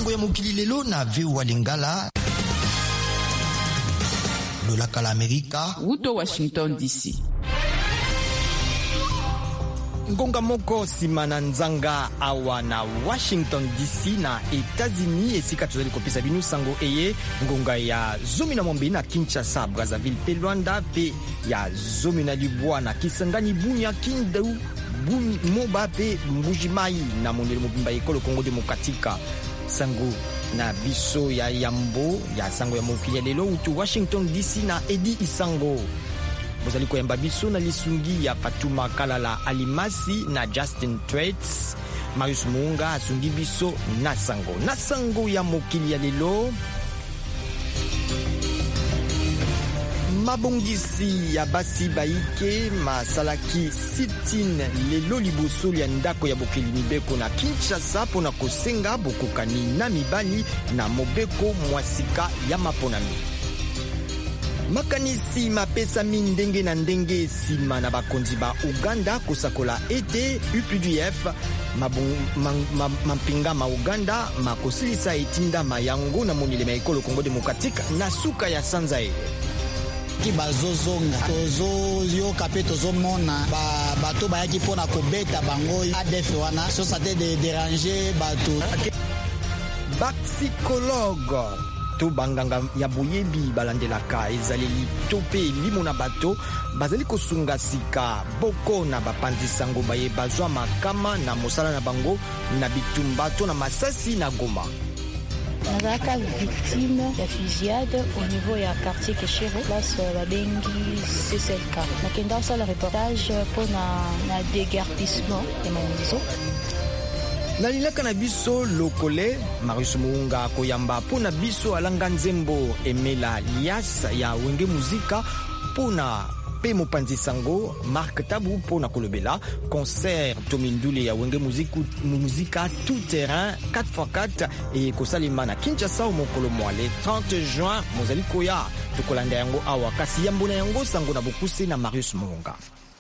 sango ya mokili lelo na VOA Lingala. Lolaka la Amerika. Uto Washington DC. Ngonga moko simana nzanga awa na Washington DC na Etats-Unis esika tozali kopesa binu sango eye ngonga ya zomi na mombi na Kinshasa, Brazzaville pe Luanda pe ya zomi na Libwa na Kisangani, Bunia, Kindu, Moba pe Mbujimai na mondele mobimba ekolo Kongo Demokratika. Sango na biso ya yambo ya sango ya mokili ya lelo utu Washington DC na Edi Isango. Bozali koyamba biso na lisungi ya Fatuma Kalala Alimasi na Justin Traits. Marius Muunga asungi biso na sango ya mokili ya lelo. Mabongisi ya basi baike masalaki sitin lelo liboso ya ndako ya bokeli mibeko na Kinshasa pona kosenga bokokani na mibali na mobeko mwasika ya maponami. Makanisi mapesa ndenge na ndenge sima na bakonzi ba Uganda kosakola ete UPDF mampinga ma Uganda makosilisa etinda mayango na monile ma ekolo Kongo Demokratika na suka ya sanzae. Ki bazozonga tozo yoka pe tozomona bato bayaki pona kobeta bango ADF wana so ça te déranger bato psychologue to banganga ya boyebi balandelaka ezaleli to pe limo na bato bazali kosunga sika boko na bapanzi sango baye bazwa makama na mosala na bango na bitumba to na masasi na Goma. Nazaka victime ya fusillade au niveau ya quartier Keshero, place babengi CCLK. Nakenda osala reportage pour na déguerpissement ya maison. Nalilaka na biso lokole Marius Muunga koyamba pona biso alanga nzembo emela lias ya wenge muzika pona pe mopanzi sango Marc Tabu pona kolobela concert tomindule ya wenge muzika tout terrain 4x4 et kosalima na Kinshasa mokolo mwale 30 juin mozali koya tokolanda yango awa kasi yambo na yango sango na bokuse na Marius Muunga.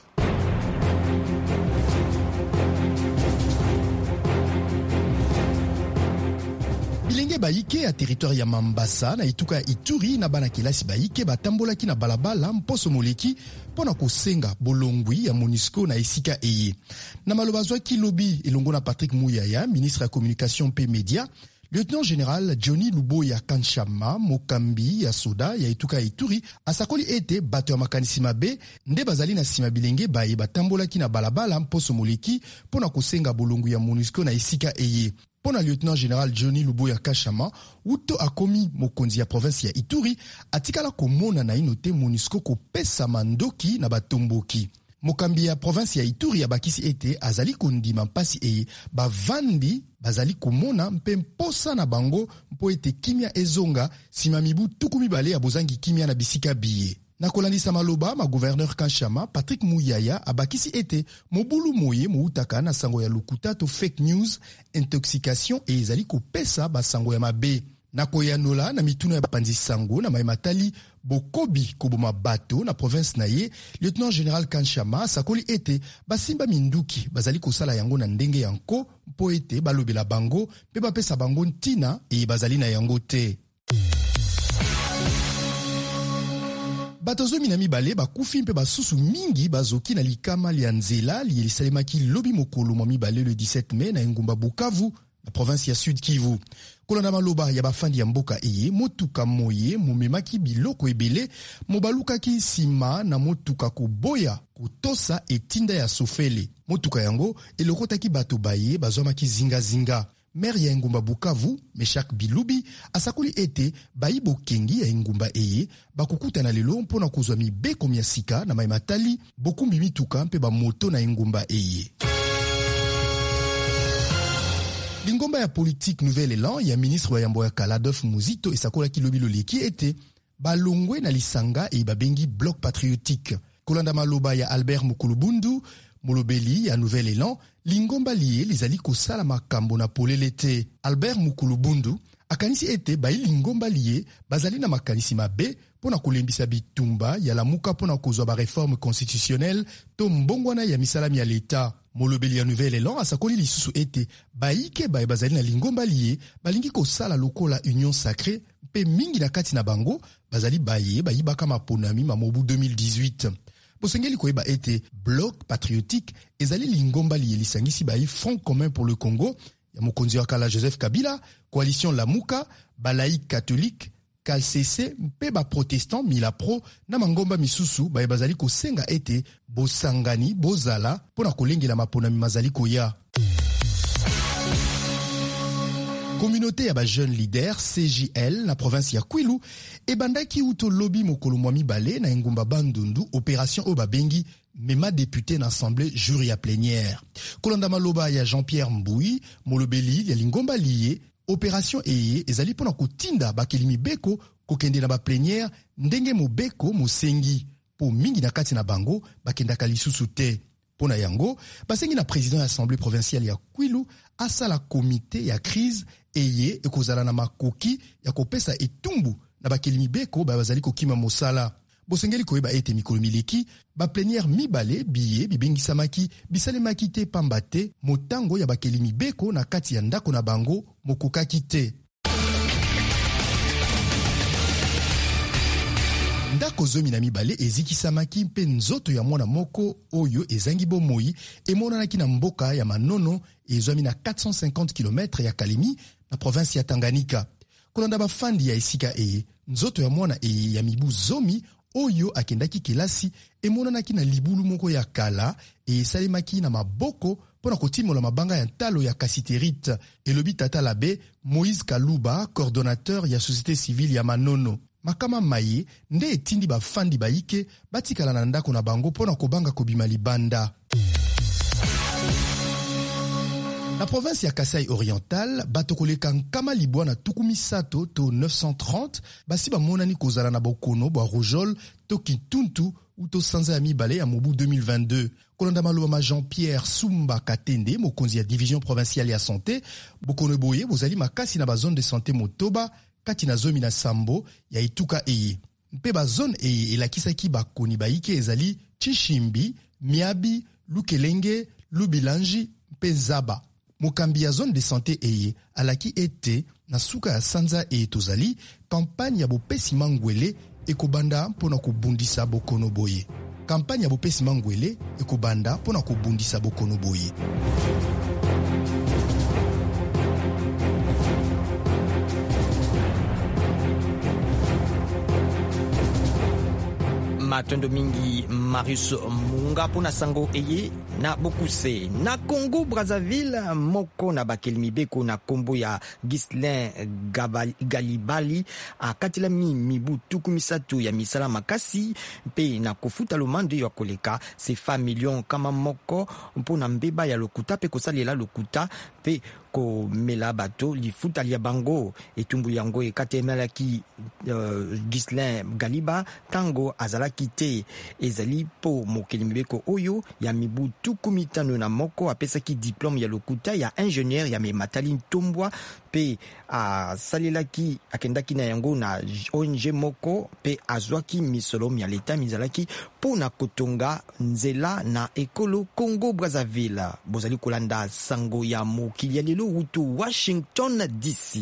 Bilenge baike ya territoire ya Mambasa na ituka ya Ituri na bana kelasi baike batambolaki na balabala mposo moleki pona kosenga bolongwi ya MONUSCO na esika eye. Na maloba zwaki lobi elongo na Patrick Muyaya, ministre ya communication pe media, lieutenant général Johnny Luboya Kanchama mokambi ya soda ya ituka ya Ituri asakoli ete bato ya makanisi mabe nde bazali na sima bilenge baye batambolaki na balabala mposo moleki pona kosenga bolongwi ya MONUSCO na esika eye. Pona lieutenant général Johnny Luboya Kachama, uto akomi mokonzi ya province ya Ituri, atikala komona na inote MONUSCO kopesa mandoki na batomboki. Mokambi ya province ya Ituri abakisi ete azali kondima mpasi eye bavandi bazali komona mpe mposa na bango mpo ete kimia ezonga sima mibu tuku mibale ya bozangi kimia na bisika biye. Na kolandisa maloba ma gouverneur Kanchama Patrick Muyaya abakisi ete mobulu moye moutaka na sango ya lukuta to fake news intoxication e ezali kopesa basango ya mabe. Na koyanola na mituna ya bapanzi sango na maimatali bokobi koboma bato na province na ye, lieutenant général Kanchama sakoli ete basimba minduki bazali kosala yango na ndenge yanko mpo ete balobela bango pe bapesa bango ntina e bazali na yango te. Bato zomi na mibale bakufi mpe basusu mingi bazoki na likama lia nzela lielisalemaki lobi mokolo mwa mibale le 17 mai na engumba Bukavu na province ya Sud Kivu. Kolanda maloba ya bafandi ya mboka eye motuka moye momemaki biloko ebele mobalukaki nsima na motuka koboya kotosa etinda ya sofele. Motuka yango elokotaki bato baye bazwamaki zinga. Maire ya engumba Bukavu, Meshak Bilubi, asakoli ete bayi bokengi ya engumba eye bakukuta na lelo mpona kozwa mibeko mia sika na maimatali bokumbi mituka mpe bamoto na engumba eye. Lingomba ya politique Nouvel Élan ya ministre wa yambo ya Kaladolf Muzito esakolaki lobi loleki ete balongwe na lisanga e babengi bloc patriotique. Kolanda maloba ya Albert Mukulubundu, molobeli ya Nouvel Élan, lingomba liye lizali kosala makambo na polele te. Albert Mukulubundu akanisi ete bailingomba liye bazali na makanisi mabe pona kolembisa bitumba ya lamuka pona kozwa ba réforme constitutionnelle to mbongwana ya misalami ya l'État. Molobeli ya Nouvel Élan asakoli lisusu ete baike bazali na lingomba liye balingi kosala lokola union sacrée mpe mingi na kati na bango bazali bayibaka maponami mamobu 2018. Bosengeli koyeba ete bloc patriotique ezali lingomba liye lisangisi Front commun pour le Congo ya mokonzi wa kala Joseph Kabila, coalition Lamuka, balaïque catholique, KCC mpe ba protestant Milapro na mangomba misusu bazali kosenga ete bosangani bozala pona kolengela maponami mazali koya. Communauté ya ba jeune leader CJL na province ya Kwilu ebandaki uto lobby mokolo mwami bale na engumba bandundu opération obabengi mema député na assemblée jury ya plénière. Kolanda maloba ya Jean-Pierre Mboui molobeli ya lingomba liye opération eye ezali pona kotinda bakelimi beko kokende na ba plénière ndenge mobeko mosengi po mingi na kati na bango bakendaka lisusu te. Pona yango basengi na président ya assemblée provinciale ya Kwilu asala comité ya crise eye ekozala na makoki ya kopesa etumbu na bakelimi beko bazali kokima mosala. Bosengeli koyeba ete mikolo mileki ba plénière mibale biye bibengisamaki bisalemaki te pamba te motango ya bakelimi beko na kati ya ndako na bango mokokaki te. Ndako zomi na mibale ezikisamaki mpe nzoto ya mwana moko oyo ezangi bomoi emonanaki na mboka ya Manono ezwami na 450 km ya Kalemi na province ya Tanganyika. Kolanda bafandi ya esika nzoto ya mwana ya mibu zomi oyo akendaki kelasi emonanaki na libulu moko ya kala esalemaki na maboko pona kotimola mabanga ya ntalo ya kasiterite. Elobi tata labe Moïse Kaluba, coordonnateur ya société civile ya Manono. Makama maye nde etindi bafandi baike batikala na ndako na bango pona kobanga kobima libanda. Na province ya Kasai Oriental, batokoleka nkama libwa na tukumisato to 930, basi bamonani kozala na bokono bwa Rojol to Kituntu ou to sanza ya mibale ya mobu 2022. Kolanda maloba Jean-Pierre Sumba Katende, mokonzi ya division provinciale ya santé, bokono boye bozali makasi na ba zone de santé motoba, kati na zomi na sambo ya ituka eye. Mpe ba zone eye elakisaki bakoni baike ezali Chishimbi, Miabi, Lukelenge, Lubilanji, mpe Zaba. Mokambi ya zone de santé eye alaki ete na suka ya sanza eye tozali kampagne ya bopesi mangwele ekobanda mpona kobundisa bokono boye. Kampagne ya bopesi mangwele ekobanda mpona kobundisa bokono boye. Matondo mingi Marius Munga pona sango eye na bokuse na Congo Brazzaville moko na bakelimi beko na kombo ya Ghislain Galibali akatila mibu tukumisatu ya misala makasi pe na kofuta lomando ya koleka sefa million kama moko mpona mbeba ya lokuta pe kosalela lokuta pe ko mela bato lifuta lia bango etumbu yango ekatemelaki Ghislain Galiba tango azalaki te ezali po mokelimi beko oyo ya mibu tukumitano na moko apesaki diplôme ya lokuta ya ingénieur ya mematali ntombwa pe salelaki akendaki na yango na ONG moko pe azwaki misolomi ya leta mizalaki po na kotonga nzela na ekolo Congo Brazzaville. Bozali kolanda sango ya mokili ya lelo wutu Washington DC.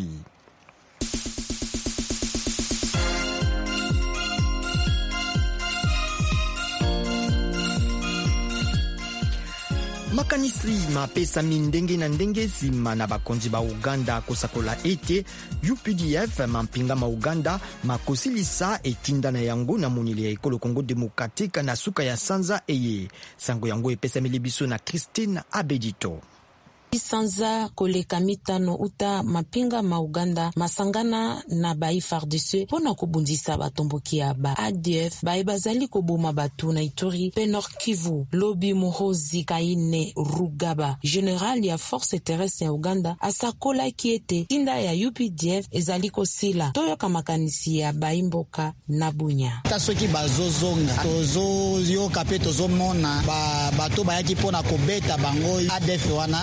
Makanisi mapesa mindenge na ndenge zima na bakonzi ba Uganda kosakola ete UPDF mampinga ma Uganda makosilisa etinda na yango na monili ya ekolo Congo Démocratique na suka ya sanza eye. Sango yango epesa milibiso na Christine Abedito. Sanza koleka mitano uta mapinga ma Uganda masangana na ba FARDC pona kobundisa batomboki ya ba ADF bazali koboma batu na Ituri pe Nord Kivu. Lobi Muhozi Kaine Rugaba general ya force terrestre ya Uganda asakola kiete tinda ya UPDF ezali kosila toyoka makanisi ya baimboka na Bunya. Tasoki bazozonga tozo yo kape tozo mona bato bayaki pona kobeta bango ADF wana so sate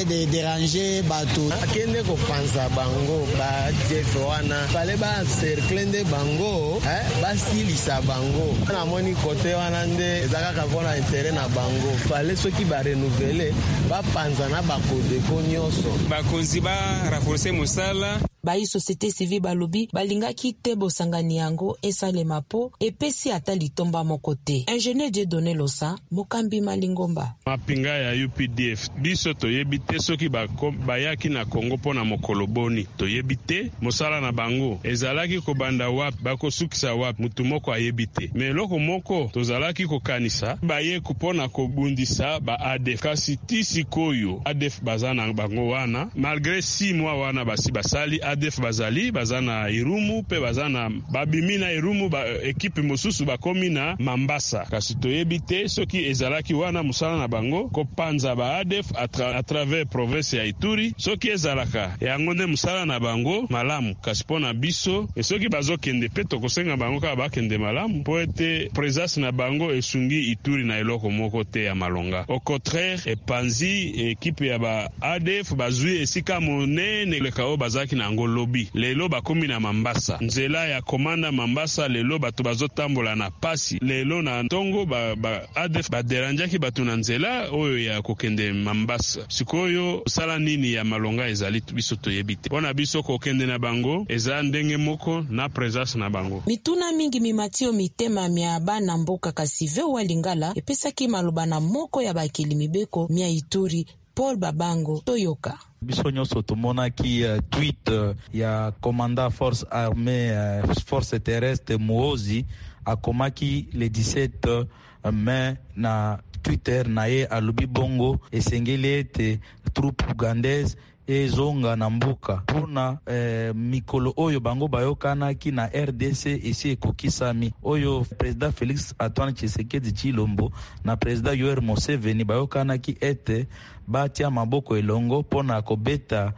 te de déranger bato akende kopanza bango ba ADF wana fale ba cercle nde bango basilisa bango namoni kote wana nde ezakaka mpona intere na bango fale soki barenuvele bapanza na bakodeko nyonso bakonzi barafforce mosala bai société civile balobi balingaki te bosangani yango esalema po epesi ata litomba moko te. Ingénieur Dieudonné Losa mokambi malingomba mapinga ya UPDF biso toyebi te soki bayaki na Kongo mpona mokolo boni toyebi te mosala na bango ezalaki kobanda wapi bakosukisa wapi mutu moko ayebi te me eloko moko tozalaki kokanisa baye kupona kobundisa ba ADF kasi ti sikoyo ADF baza na bango wana malgré 6 mois wana basi basali ADF bazali bazana Irumu pe bazana babimi na Irumu ekipe mosusu bakomi na Mambasa kasi toyebi te soki ezalaki wana musala na bango kopanza ba ADF à travers province ya Ituri soki ezalaka yango nde musala na bango malamu kasi pona biso soki bazokende pe tokosenga bango kaka bakende malamu po ete présence na bango esungi Ituri na eloko moko te ya malonga au contraire epanzi ekipe ya ba ADF bazui esika monene lekao bazaki na lobi lelo bakomi na Mambasa nzela ya komanda Mambasa lelo bato bazotambola na pasi lelo na ntongo ba ADF baderanjaki bato na nzela oyo ya kokende Mambasa sikoyo sala nini ya malonga ezali biso toyebi te mpona biso kokende na bango eza ndenge moko na présence na bango mituna mingi mimatio mitema mia bana mboka kasi VOA Lingala epesaki maloba na moko ya bakili mibeko mia Ituri Paul Babango Toyoka biso nyonso tomonaki tweet ya commandant force armée force terrestre Muozi akomaki le 17 mai na Twitter na ye alobi bongo esengeli ete troupe ugandaise ezonga na mbuka puna mikolo oyo bango bayokanaki na RDC esi ekokisami oyo président Félix Antoine Tshisekedi Tshilombo na président Yoweri Museveni bayokanaki ete batia maboko elongo pona kobeta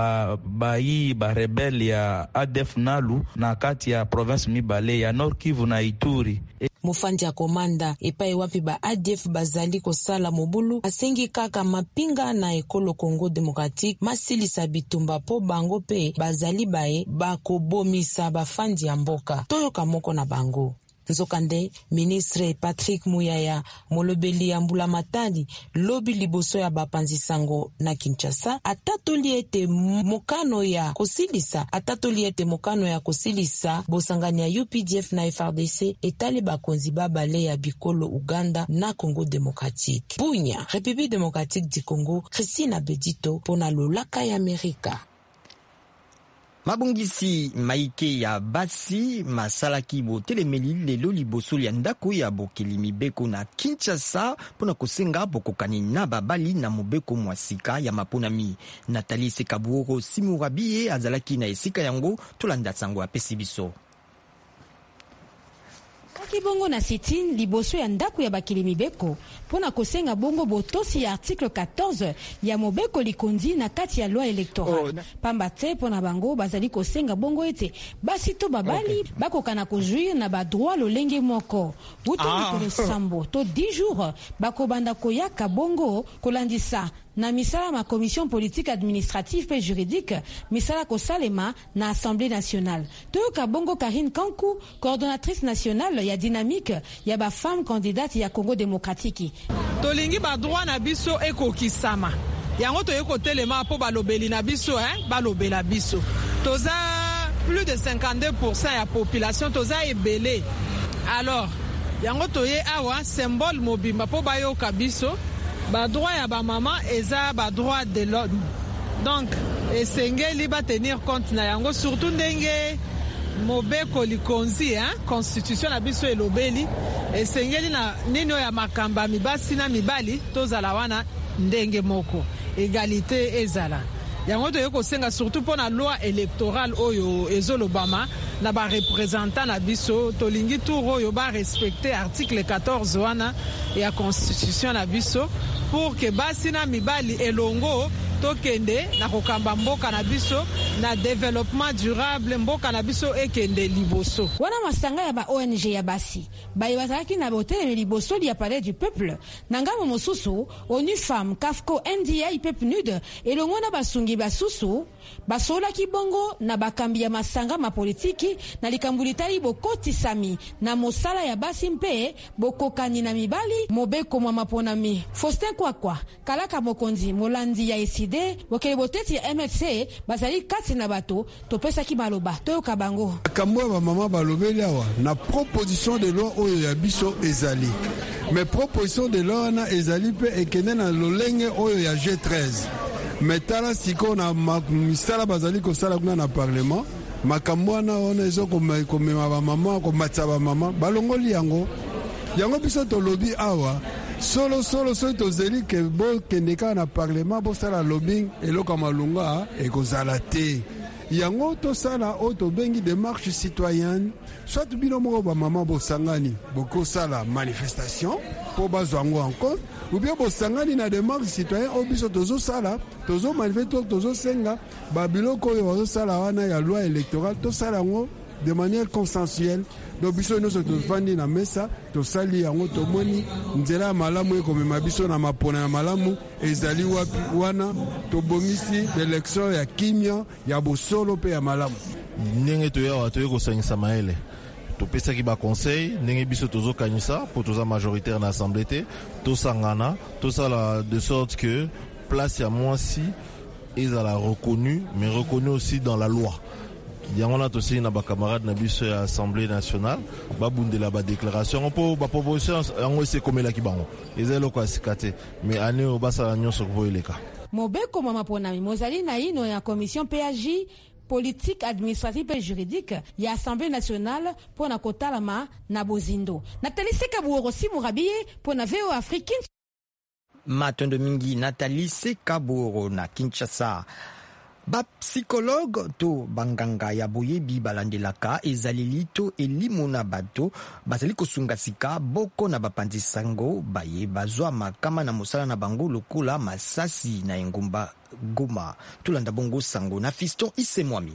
bayi rebelle ya ADF Nalu na kati ya province mibale ya Nord Kivu na Ituri. Mufandi ya komanda epai wapi ba ADF bazali kosala mobulu asengi kaka mapinga na ekolo Congo Démocratique masilisa bitumba po bango pe bazali bae bakobomisa bafandi ya mboka toyoka moko na bango. Nzokande ministre Patrick Muyaya molobeli ya mbula matali lobi liboso ya bapanzi sango na Kinshasa atatoli ete mokano ya kosilisa bosangani ya UPDF na FARDC etali bakonzi babale ya bikolo Uganda na Congo Démocratique. Bunya, République démocratique du Congo, Christina Bedito pona lolaka ya Amerika. Mabongisi maike ya basi masalaki botelemeli lelo liboso ya ndako ya bokeli mibeko na Kinshasa pona kosenga bokokani na babali na mobeko mwasika ya maponami. Nathalie Sekabuoro Simurabiye azalaki na esika yango tolanda sango apesi biso. Bongo na sitine liboso ya ndako ya bakili mibeko pona kosenga bongo botosi ya article 14 ya mobeko likondi na kati ya loi électorale pamba te pona bango bazali kosenga bongo ete basi to babali bakokana kojuir na ba droit lolenge moko buto mikolo sambo to 10 jours bakobanda koyaka bongo kolandisa na misala ma commission politique administrative et juridique misala kosalema na Assemblée nationale. Toyoka bongo Karine Kankou, coordonnatrice nationale ya dynamique ya ba femme candidate ya Congo démocratique. Tolingi ba droit na biso ekokisama. Yango toyeko telema po balobeli na biso balobela biso. Toza plus de 52% ya population toza ebele. Alors, yango toye awa symbole mobimba po bayoka biso. Ba droit ya ba maman eza ba droit de l'homme. Donc esengeli ba tenir compte na yango surtout ndenge mobeko likonzi constitution na biso elobeli esengeli na nino ya makamba mibasi na mibali tozala wana ndenge moko égalité ezala. Yango toyeko senga surtout pona loi électorale oyo ezolobama na ba représentant na biso tolingi tour oyo ba respecter article 14 wana ya constitution na biso pour que basi na mibali elongo tokende na kokamba mboka na biso na développement durable mboka na biso ekende liboso. Wana masanga ya ba ONG ya basi baye bazalaki na botelemi liboso ya palais du peuple na ngambo mosusu ONU Femmes, CAFCO, NDI, PEPNUD elongo na basungi basusu basolaki bongo na bakambi ya masanga mapolitiki na likambulitali bokotisami na mosala ya basi mpe bokokani na mibali mobeko mwa maponami. Faustin Kwakwa kalaka mokonzi molandi ya ECD bokele boteti ya MFC bazali kati na bato topesaki maloba toyoka bango kambo ba mama balobeli awa na proposition de loi oyo ya biso ezali mais proposition de loi na ezali pe ekende na lolenge oyo ya G13 metala siko na misala bazali kosala kuna na parlement makambo wana ona ezo komema ba mama komatsa ba mama balongoli yango biso tolobi awa solo tozeli ke bo kendeka na parlement bo sala lobbying eloka malunga ekozala te yango tosala o tobengi démarche citoyenne soit bino moko ba mama bosangani bokosala manifestation po bazwango en compte ou bien bosangani na démarche citoyenne o biso tozosala tozo manifeste tozosenga babiloko oyo bazosala wana ya loi électorale tosala yango de manière consensuelle. Donc biso nyonso tofandi na mesa tosali yango tomoni nzela ya malamu ekomema biso na mapona ya malamu ezali wapi wana tobongisi élection ya kimia ya bosolo pe ya malamu ndenge toyawa toye kosangisa maele topesaki baconseil ndenge biso tozokanyisa po toza majoritaire na assemblée te tosangana tosala de sorte que place ya mwasi ezala reconnue mais reconnue aussi dans la loi. yango na tosili na bakamarade na biso ya Assemblée nationale babundela ba déclaration po ba proposition yango esekomelaki bango eza eloko ya sika te mais ane oyo basala nyonso kovoyeleka mobeko mwa maponami mozali na ino ya commission PAJ politique administrative et juridique ya Assemblée nationale pona kotalama na bozindo Nathalie Sekaburo Simurabie pona VO Afrique Matondo mingi Nathalie Sekaburo na Kinshasa. Ba psychologue to banganga ya boyebi balandelaka ezaleli to elimona bato bazali kosunga sika boko na bapandisango baye bazwa makama na mosala na bango lokula masasi na engumba Goma tulanda bongo sango na Fiston Isemwami.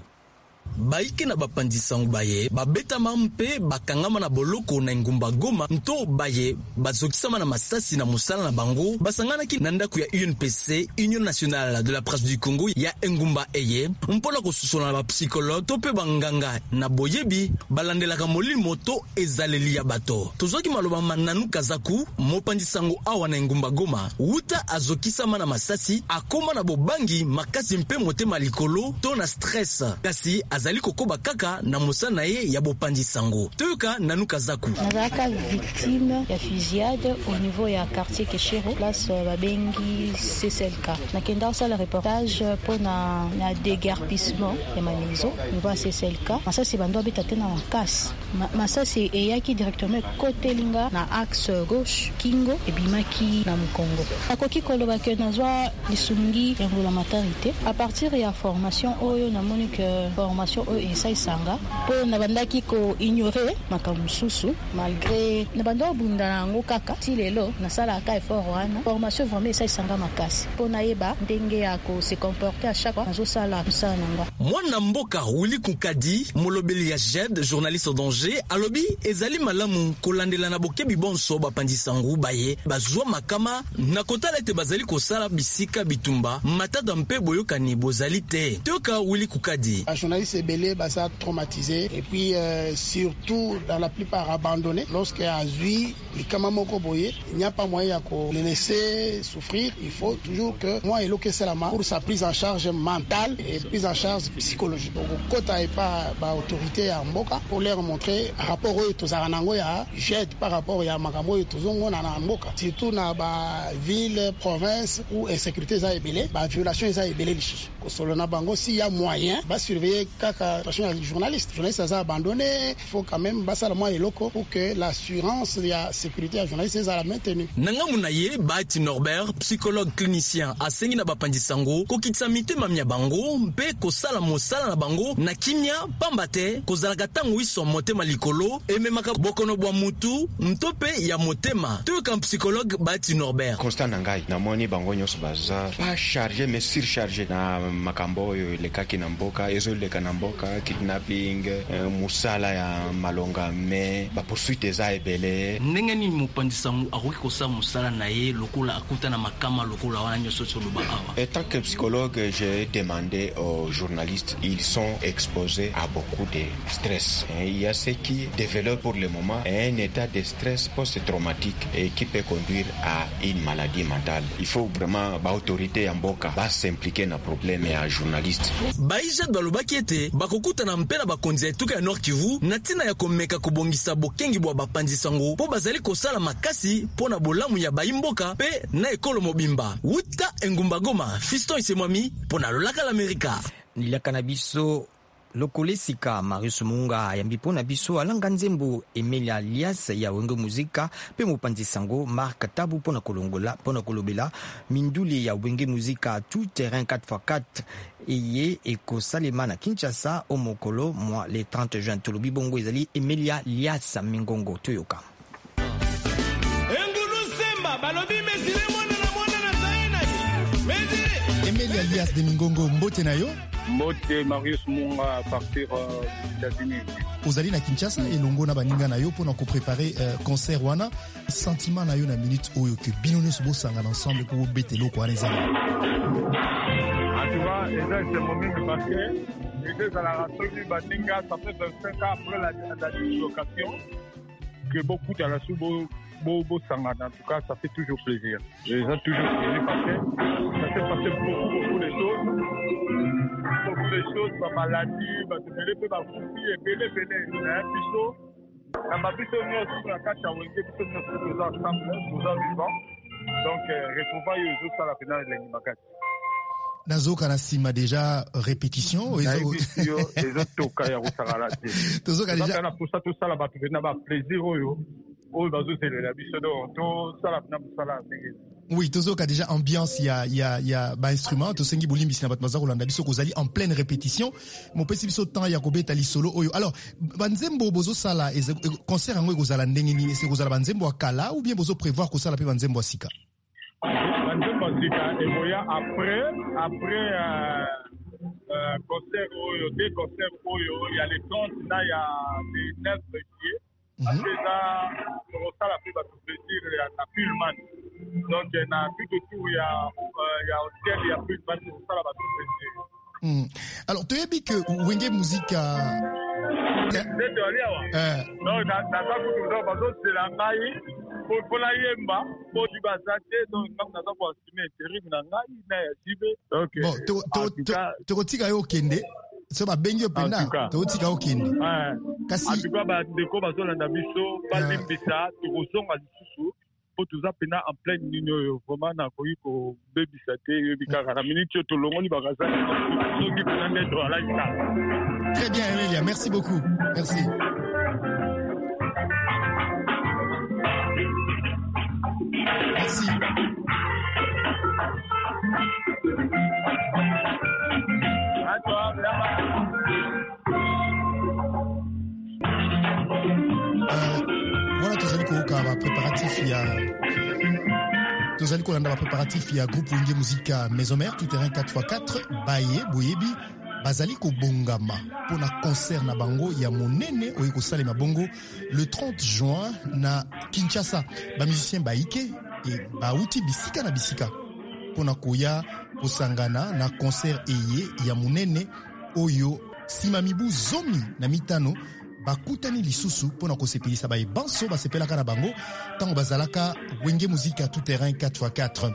Baike na bapandisango baye babetama mpe bakangama na boloko na engumba Goma nto baye bazokisama na masasi na mosala na bango basanganaki na ndako ya UNPC Union Nationale de la Presse du Congo ya engumba eye mpona kosusola na bapsychologue to pe banganga na boyebi balandelaka molimo to ezaleli ya bato tozwaki maloba Mananu Kazaku mopandisango awa na engumba Goma wuta azokisama na masasi akoma na bobangi makasi mpe motema likolo to na stress kasi azali kokoba kaka na mosana ye ya bopandisango toyoka Nanu Kazaku nazaka victime ya fusillade au niveau ya quartier Keshero place babengi CCLK nakenda osala reportage pour na déguerpissement ya maison niveau ya CCLK masasi bando abeta te na makasi masasi eyaki directement côté linga na axe gauche Kingo ebimaki na Mukongo akoki koloba ke nazwa lisungi ya ngula maternité à partir ya formation oyo na monique formation oyo esaisanga po na bandaki ko ignorer makamususu malgré na bando bunda nango kaka ti lelo na sala ka effort wana formation vraiment esaisanga makasi po na yeba ndenge ya ko se comporter à chaque fois nazo sala msana nanga mwana mboka Willy Kunkadi molobeli ya JED journaliste en danger alobi ezali malamu kolandela na bokebi bonso bapandisango baye bazwa makama na kotala te bazali kosala bisika bitumba matata mpe boyokani bozali te toka Willy Kunkadi journaliste belé basa traumatisé et puis surtout dans la plupart abandonné lorsque a vu les kamamoko boye il n'y a pas moyen de les laisser souffrir il faut toujours que moi et l'autre c'est la main pour sa prise en charge mentale et prise en charge psychologique donc kota et pas autorité à mboka pour leur montrer rapport au tozaranango ya j'aide par rapport ya makambo tozongo na mboka surtout na ba ville province où insécurité za ebelé ba violation za ebelé lichi ko solo na bango si ya moyen ba surveiller kaka journaliste a abandonné il faut quand même basa la moi et loco pour que l'assurance ya sécurité ya journaliste ezala maintenu. Nangamu na ye Bahati Norbert, psychologue clinicien asengi na bapandisango kokitisa mitema mya bango mpe kosala mosala na bango na kimia pamba te kozalaka ntango iso motema likolo ememaka bokono bwa mutu mtope ya motema. Toyoka psychologue Bahati Norbert. Constat na ngai namoni bango nyonso baza pas chargé mais surchargé na makambo oyo elekaki na mboka ezoleka na mboka, kidnapping, musala ya malonga me bapoursuite eza ebele. Ndenge nini mopandisango akoki kosala mosala na ye lokola akuta na makama lokola wana nyonso tsoloba awa? En tant que psychologue, j'ai demandé aux journalistes, ils sont exposés à beaucoup de stress. Il y a ceux qui développent pour le moment un état de stress post-traumatique et qui peut conduire à une maladie mentale. Il faut vraiment l'autorité en boka va s'impliquer dans le problème et un journaliste. Baïjat balobaki ete bakokuta na mpena bakonzi etuka ya Nord Kivu na tina ya komeka kobongisa bokengi bwa bapandisango po bazali kosala makasi pona bolamu ya baimboka pe na ekolo mobimba. Wuta engumba Goma, Fiston Isemwami pona lolaka l'Amerika. Nilaka na biso lokolesika Marius Munga yambi pona biso alanga nzembo Emilia Lias ya wenge muzika pe mopandisango Mark Tabu pona kolongola pona kolobela minduli ya wenge muzika tout terrain 4x4 eye ekosalema na Kinshasa au mokolo moi le 30 juin tolobi bongo ezali Emilia Lias Mingongo toyoka. Emilia Lias de Mingongo mbote na yo? Mbote Marius Munga à partir des États-Unis. Ozali na Kinshasa elongo na baninga na yo pona ko préparer concert wana sentiment na yo na minute oyo que binone so bosanga ensemble ko betelo ko aneza. En tout cas, c'est mon moment parce que les à la radio du baninga ça fait 25 ans après la dislocation que beaucoup de la sous Bobo Sangana, en tout cas, ça fait toujours plaisir. Les gens toujours plaisir parce que ça fait passer beaucoup de choses. Beaucoup de choses, ma maladie, ma développer ma famille, et belé. Piso, ma piso, nous aussi, la cache à Wenge, piso, nous sommes ensemble, nous sommes vivants. Donc, retrouvailles, les autres, à la finale de l'Animacate. Nazoka na sima déjà répétition les autres toka ya kusala te tozoka déjà na pour ça tout ça la ba na ba plaisir oyo bazo c'est la biso do to sala na sala. Oui, tozoka déjà ambiance ya ba instrument to sengi bolimbi sina bat mazako landa biso kozali en pleine répétition mon pesi biso temps ya kobeta li solo oyo. Alors banzembo bozo sala concert ngo kozala ndenge ni c'est kozala banzembo akala ou bien bozo prévoir ko sala pe banzembo asika? Et voyant après concert oyo des concerts oyo il y a les 30 là il y a les 9 juillet déjà ça la plus va tout plaisir na Pullman donc na tout autour il y a hôtel il y a Pullman ça la va tout plaisir. Alors tu as dit que Wenge Musica non dans ça c'est la maille pour la yemba pour du bazate donc comme ça pour estimer terrible na ngai na yajibe. Bon to tika yo kende so ba bengi openda to tika yo kende kasi en tout cas ba ndeko bazolanda biso balimbisa tozonga lisusu po tuza pena en pleine ligne vraiment na koyi ko bebisa te yebikaka na minute to longoli bakaza soki pena neto ala ita. Très bien Emilia, merci beaucoup. Merci. Merci. Voilà tozali koyoka ba préparatif ya groupe Wenge Musica Maison Mère tout terrain 4x4 baye boyebi bazali kobongama pona concert na bango ya monene oyo kosalema bongo le 30 juin na Kinshasa. Ba musicien baike et bauti bisika na bisika pona koya kosangana na concert eye ya monene oyo simamibu zomi na mitano bakutani lisusu pona kosepelisa baye banso basepelaka na bango tango bazalaka Wenge Musica tout terrain 4x4.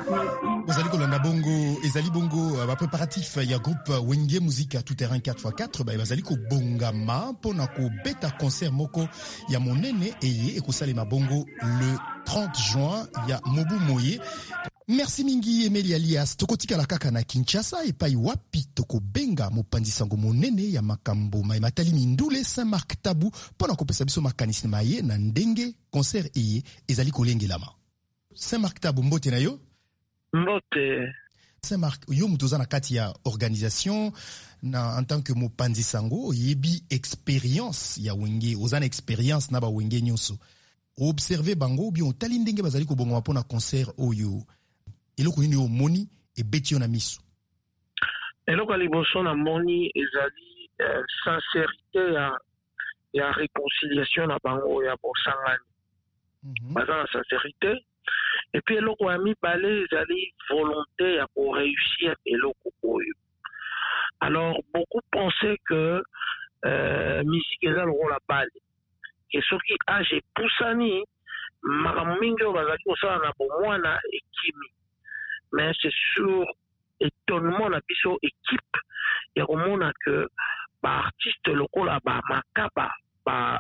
Bozali kolanda bongo ezali bongo ba préparatif ya groupe Wenge Musica tout terrain 4x4 ba bazali ko bongama pona ko beta concert moko ya monene eye ekosalema bongo le 30 juin ya Mobu Moye. Merci mingi Emeli alias tokotika la kaka na Kinshasa epai wapi toko benga mopanzi sango monene ya makambo matali mindule Saint-Marc Tabu pona ko pesa biso makanisi maye na ndenge concert eye ezali kolengelama. Saint-Marc Tabu mbote na yo? Mbote. Saint-Marc, yo mutoza na kati ya organisation na en tant que mopanzi sango yebi expérience ya wenge ozana expérience na ba wenge nyonso. Observer bango bien otali ndenge bazali ko bongo pona concert oyo. Eloko nini o moni e beti na miso. Eloko liboso na moni ezali sincérité ya réconciliation na bango ya bosangani. Baza na sincérité. Et puis eloko ya mibale ezali volonté ya pour réussir eloko oyo. Alors beaucoup pensaient que musique ezali la balle. Et ce qui a j'ai poussani maramingo bazali kosala na bomwana ekimi. Mais c'est sur étonnement na biso équipe ya komona que ba artiste lokola ba makaba ba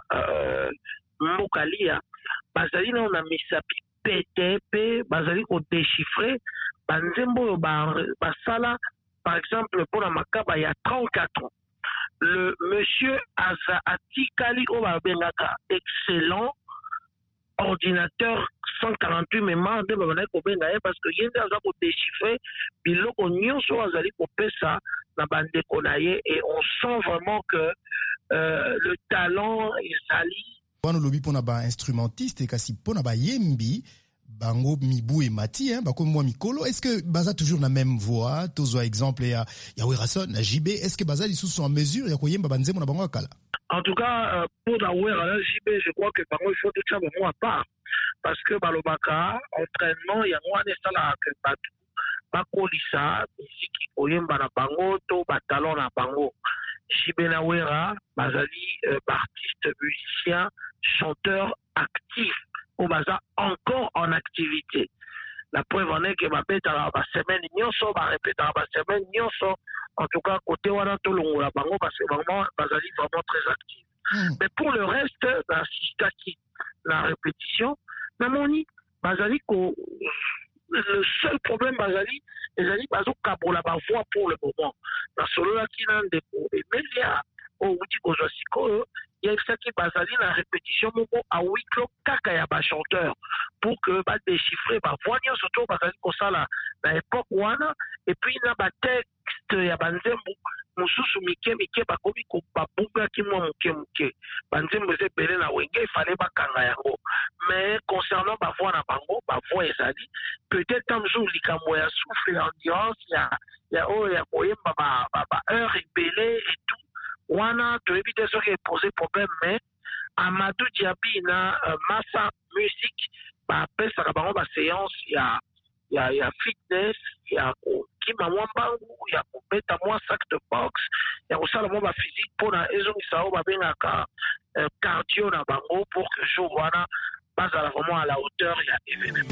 mokalia bazali na on a misapi PTP bazali ko déchiffrer banzembo ba sala par exemple pour la makaba il y a 34 ans le monsieur Aza Atikali Obabengaka excellent ordinateur 148 mémoires de babana ko benga parce que yende aza ko déchiffrer biloko nyonso azali ko pesa na bande konaye et on sent vraiment que le talent ezali Wano lobi pona ba instrumentiste kasi pona ba yembi bango mibu et mati bako mwa mikolo est-ce que baza toujours na même voix tozo exemple ya Werason na JB est-ce que baza li sont en mesure ya koyemba banzemo na bango akala? En tout cas pour la Wera JB je crois que bango il faut tout ça à part parce que balobaka entraînement ya ngwane sala que batu bakolisa musique koyemba na bango to batalon na bango. JB na Wera bazali artiste musicien chanteur actif au baza encore en activité. La preuve en est que ma bête à la semaine nyonso va répéter à la semaine nyonso en tout cas côté wana to longo la bango parce que vraiment bazali vraiment très actif. Mais pour le reste dans sistaki la répétition na moni bazali ko le seul problème bazali ezali bazo kabola ba voix pour le moment. Na solo la kinande ko emelia au uti ko zosiko il y a ça qui bazali la répétition moko a wiklo kaka ya ba chanteur pour que ba déchiffrer ba voix surtout bazali ko sala na époque wana et puis na ba texte ya banzembo mususu mike ba komi ko ba bunga ki mwa muke banzembo ze belé na wenge il fallait ba kanga yango mais concernant ba voix na bango ba voix ezali peut-être un jour likambo ya souffle l'ambiance ya o ya koyemba ba heure belé et tout wana to éviter ce qui est posé problème mais Amadou Diaby na Massa musique ba pesa ka bango ba séance ya fitness ya kima mwambangu ya kubeta mwa sac de boxe ya kusala mwa ba physique pona ezongisa o ba bengaka cardio na bango pour que jour wana bazala vraiment à la hauteur ya événement.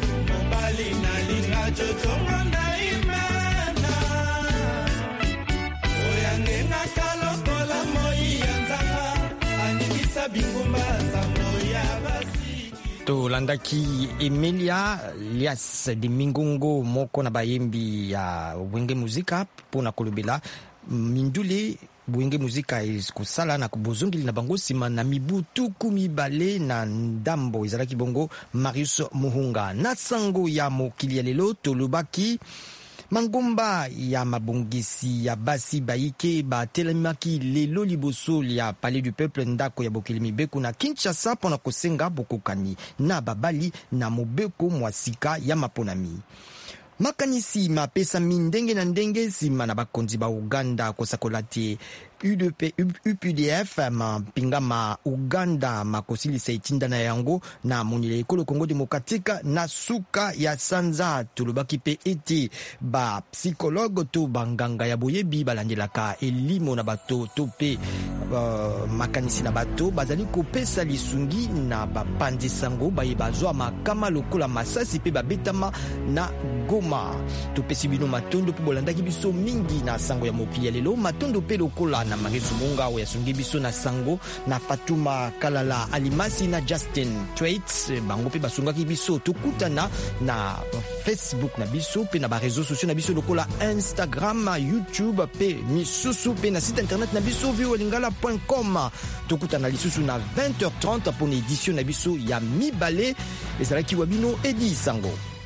To landaki Emilia Lias de Mingongo moko na bayembi ya Wenge Musica pona kolobela mindule Wenge Musica kusala na kubozongili na bango sima na mibutu kumibale na ndambo ezalaki bongo Marius Muhunga na sango ya mokili ya lelo tolobaki Mangomba ya mabongisi ya basi baike ba telemaki lelo liboso ya Palais du Peuple ndako ya Bokilimi Beku na Kinshasa pona kosenga bokokani na babali na mobeko mwasika ya maponami. Makanisi mapesa mindenge na ndenge sima na bakonzi ba Uganda kosakolati UPDF mampinga ma Uganda makosilisa itinda na yango na monile ekolo Congo Démocratique na suka ya sanza tulobaki pe ete ba psychologue to banganga ya boyebi balandelaka elimo na bato to pe makanisi na bato bazali kopesa lisungi na bapandi sango bayeba zwa makama lokola masasi pe babetama na Goma. Topesi bino matondo pe bolandaki biso mingi na sango ya mokili ya lelo matondo pe lokola na Marezu Munga oya sungi biso na sango na Fatuma Kalala Alimasi na Justin Tweets bango pe basungaki biso tokutana na Facebook na biso pe na ba réseaux sociaux na biso lokola Instagram, YouTube pe misusu pe na site internet na biso violingala.com. Tokutana lisusu na 20h30 pour une édition na biso ya mibale ezalaki wabino Edi Sango.